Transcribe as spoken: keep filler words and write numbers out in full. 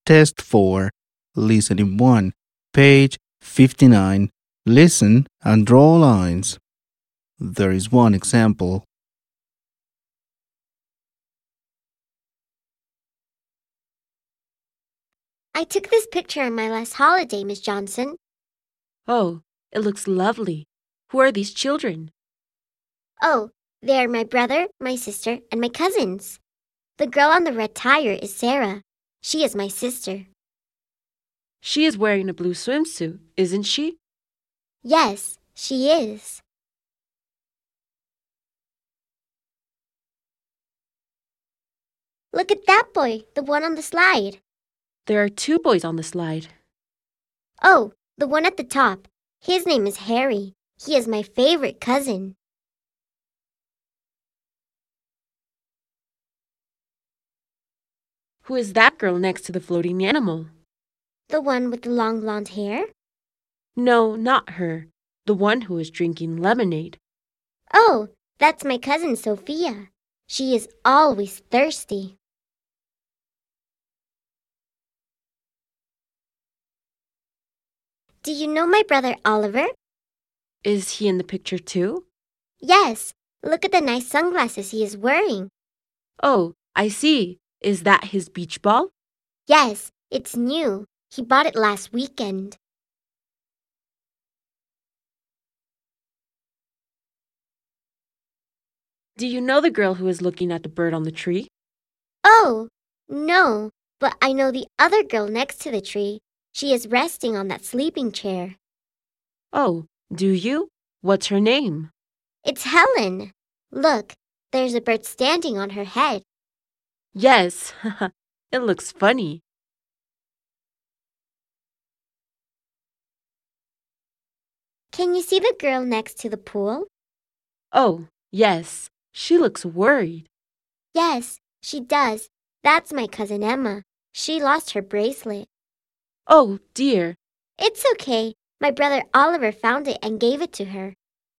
Test four, Listening one, page fifty-nine. Listen and draw lines. There is one example. I took this picture on my last holiday, Miss Johnson. Oh, it looks lovely. Who are these children? Oh, they are my brother, my sister, and my cousins. The girl on the red tire is Sarah. She is my sister. She is wearing a blue swimsuit, isn't she? Yes, she is. Look at that boy, the one on the slide. There are two boys on the slide. Oh, the one at the top. His name is Harry. He is my favorite cousin. Who is that girl next to the floating animal? The one with the long blonde hair? No, not her. The one who is drinking lemonade. Oh, that's my cousin Sophia. She is always thirsty. Do you know my brother Oliver? Is he in the picture too? Yes, look at the nice sunglasses he is wearing. Oh, I see. Is that his beach ball? Yes, it's new. He bought it last weekend. Do you know the girl who is looking at the bird on the tree? Oh, no, but I know the other girl next to the tree. She is resting on that sleeping chair. Oh, do you? What's her name? It's Helen. Look, there's a bird standing on her head. Yes, it looks funny. Can you see the girl next to the pool? Oh, yes, she looks worried. Yes, she does. That's my cousin Emma. She lost her bracelet. Oh, dear. It's okay. My brother Oliver found it and gave it to her.